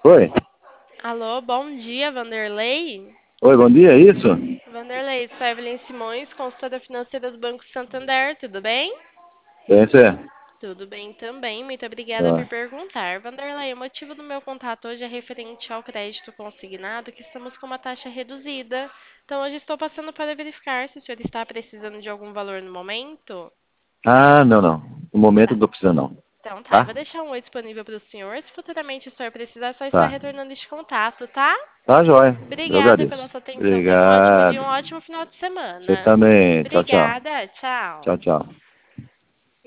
Oi. Alô, bom dia, Vanderlei. Oi, bom dia, é isso? Vanderlei, sou Evelyn Simões, consultora financeira do Banco Santander, tudo bem? Bem, você? Tudo bem também, muito obrigada por Ah. perguntar. Vanderlei, o motivo do meu contato hoje é referente ao crédito consignado, que estamos com uma taxa reduzida. Então, hoje estou passando para verificar se o senhor está precisando de algum valor no momento. Não, não. No momento Tá. não tô precisando, não. Então tá, eu Tá? vou deixar um oi disponível para o senhor. Se futuramente o senhor precisar, é só estar Tá. retornando este contato, tá? Tá, joia. Eu Obrigada pela agradeço. sua atenção. Tenha um ótimo dia, Obrigado. um ótimo final de Você semana. também. Tchau, tchau. Obrigada. Tchau. Tchau, tchau.